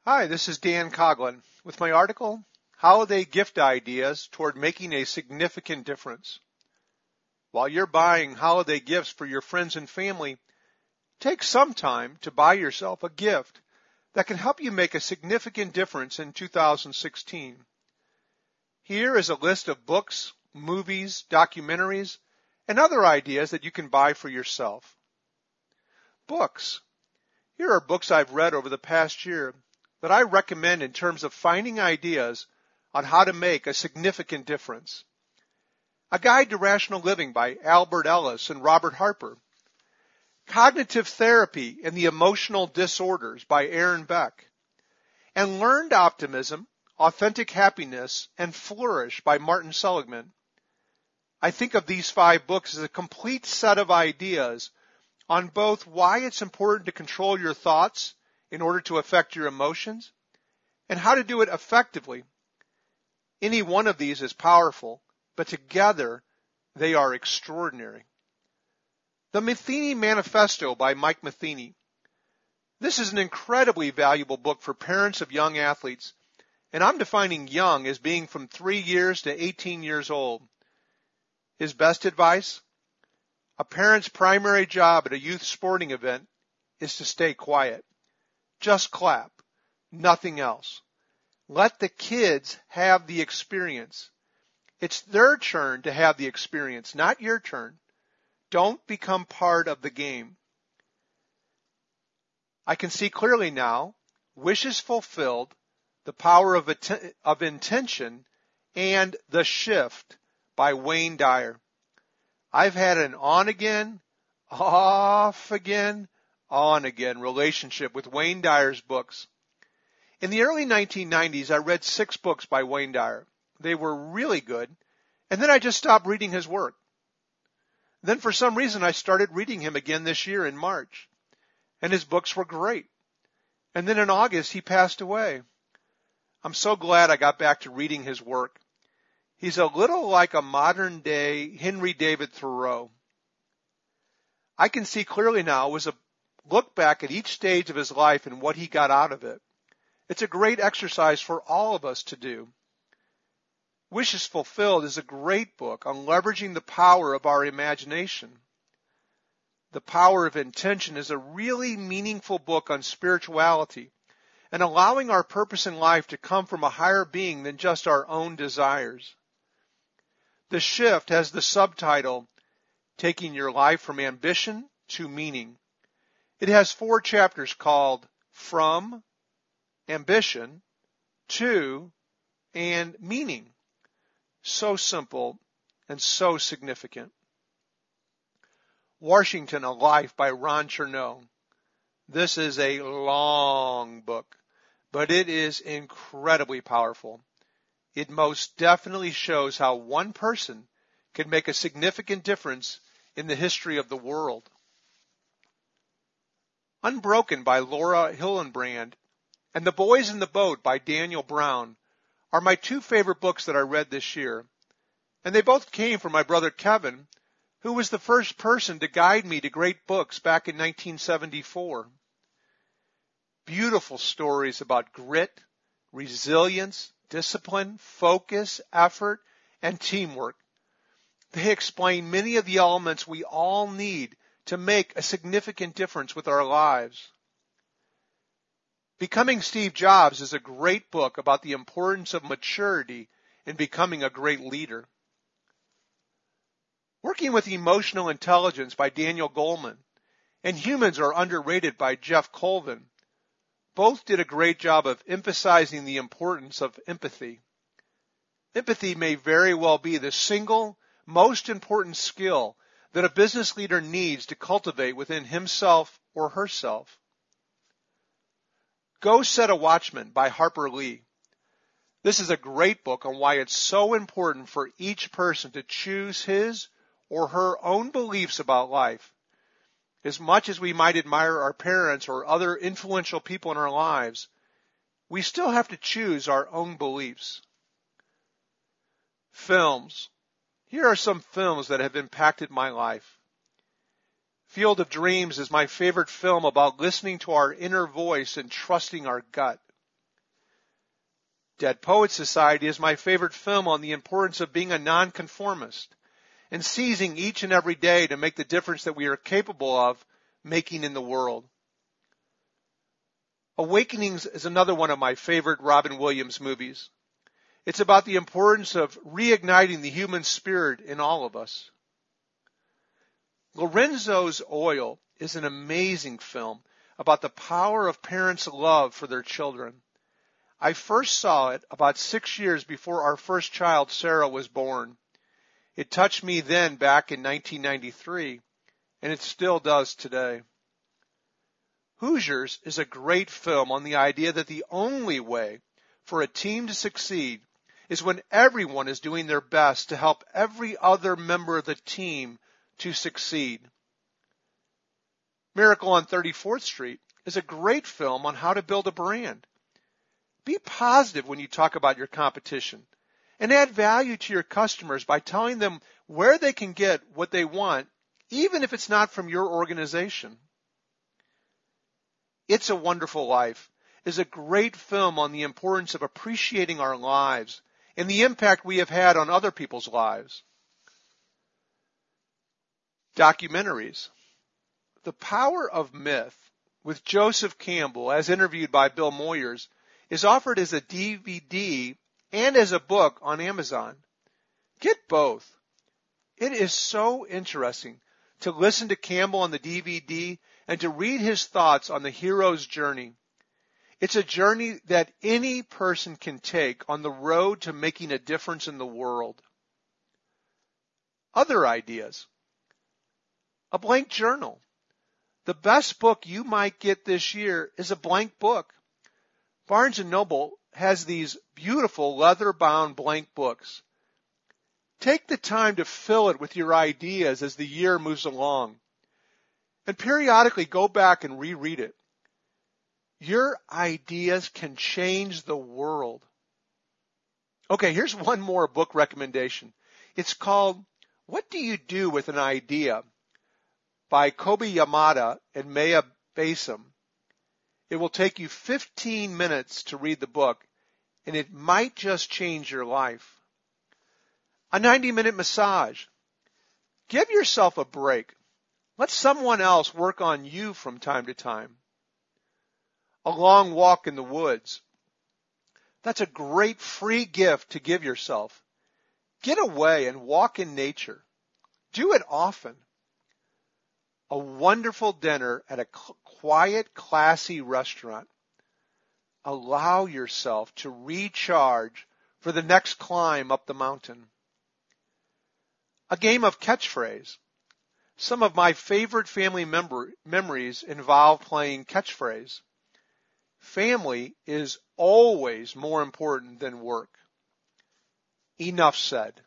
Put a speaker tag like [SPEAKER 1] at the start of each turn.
[SPEAKER 1] Hi, this is Dan Coughlin with my article, Holiday Gift Ideas Toward Making a Significant Difference. While you're buying holiday gifts for your friends and family, take some time to buy yourself a gift that can help you make a significant difference in 2016. Here is a list of books, movies, documentaries, and other ideas that you can buy for yourself. Books. Here are books I've read over the past year that I recommend in terms of finding ideas on how to make a significant difference. A Guide to Rational Living by Albert Ellis and Robert Harper. Cognitive Therapy and the Emotional Disorders by Aaron Beck. And Learned Optimism, Authentic Happiness, and Flourish by Martin Seligman. I think of these 5 books as a complete set of ideas on both why it's important to control your thoughts in order to affect your emotions, and how to do it effectively. Any one of these is powerful, but together they are extraordinary. The Matheny Manifesto by Mike Matheny. This is an incredibly valuable book for parents of young athletes, and I'm defining young as being from 3 years to 18 years old. His best advice? A parent's primary job at a youth sporting event is to stay quiet. Just clap, nothing else. Let the kids have the experience. It's their turn to have the experience, not your turn. Don't become part of the game. I can see clearly now, Wishes Fulfilled, The Power of Intention, and The Shift by Wayne Dyer. I've had an on-again, off-again, on-again relationship with Wayne Dyer's books. In the early 1990s, I read 6 books by Wayne Dyer. They were really good, and then I just stopped reading his work. Then for some reason, I started reading him again this year in March, and his books were great. And then in August, he passed away. I'm so glad I got back to reading his work. He's a little like a modern-day Henry David Thoreau. I can see clearly now it was a look back at each stage of his life and what he got out of it. It's a great exercise for all of us to do. Wishes Fulfilled is a great book on leveraging the power of our imagination. The Power of Intention is a really meaningful book on spirituality and allowing our purpose in life to come from a higher being than just our own desires. The Shift has the subtitle, Taking Your Life from Ambition to Meaning. It has 4 chapters called From, Ambition, To, and Meaning. So simple and so significant. Washington, A Life by Ron Chernow. This is a long book, but it is incredibly powerful. It most definitely shows how one person can make a significant difference in the history of the world. Unbroken by Laura Hillenbrand and The Boys in the Boat by Daniel Brown are my 2 favorite books that I read this year, and they both came from my brother Kevin, who was the first person to guide me to great books back in 1974. Beautiful stories about grit, resilience, discipline, focus, effort, and teamwork. They explain many of the elements we all need to make a significant difference with our lives. Becoming Steve Jobs is a great book about the importance of maturity in becoming a great leader. Working with Emotional Intelligence by Daniel Goleman and Humans Are Underrated by Jeff Colvin both did a great job of emphasizing the importance of empathy. Empathy may very well be the single most important skill that a business leader needs to cultivate within himself or herself. Go Set a Watchman by Harper Lee. This is a great book on why it's so important for each person to choose his or her own beliefs about life. As much as we might admire our parents or other influential people in our lives, we still have to choose our own beliefs. Films. Here are some films that have impacted my life. Field of Dreams is my favorite film about listening to our inner voice and trusting our gut. Dead Poets Society is my favorite film on the importance of being a nonconformist and seizing each and every day to make the difference that we are capable of making in the world. Awakenings is another one of my favorite Robin Williams movies. It's about the importance of reigniting the human spirit in all of us. Lorenzo's Oil is an amazing film about the power of parents' love for their children. I first saw it about 6 years before our first child, Sarah, was born. It touched me then back in 1993, and it still does today. Hoosiers is a great film on the idea that the only way for a team to succeed is when everyone is doing their best to help every other member of the team to succeed. Miracle on 34th Street is a great film on how to build a brand. Be positive when you talk about your competition and add value to your customers by telling them where they can get what they want, even if it's not from your organization. It's a Wonderful Life is a great film on the importance of appreciating our lives and the impact we have had on other people's lives. Documentaries. The Power of Myth with Joseph Campbell, as interviewed by Bill Moyers, is offered as a DVD and as a book on Amazon. Get both. It is so interesting to listen to Campbell on the DVD and to read his thoughts on the hero's journey. It's a journey that any person can take on the road to making a difference in the world. Other ideas. A blank journal. The best book you might get this year is a blank book. Barnes & Noble has these beautiful leather-bound blank books. Take the time to fill it with your ideas as the year moves along. And periodically go back and reread it. Your ideas can change the world. Okay, here's one more book recommendation. It's called What Do You Do with an Idea? By Kobi Yamada and Maya Basim. It will take you 15 minutes to read the book, and it might just change your life. A 90-minute massage. Give yourself a break. Let someone else work on you from time to time. A long walk in the woods. That's a great free gift to give yourself. Get away and walk in nature. Do it often. A wonderful dinner at a quiet, classy restaurant. Allow yourself to recharge for the next climb up the mountain. A game of catchphrase. Some of my favorite family memories involve playing catchphrase. Family is always more important than work. Enough said.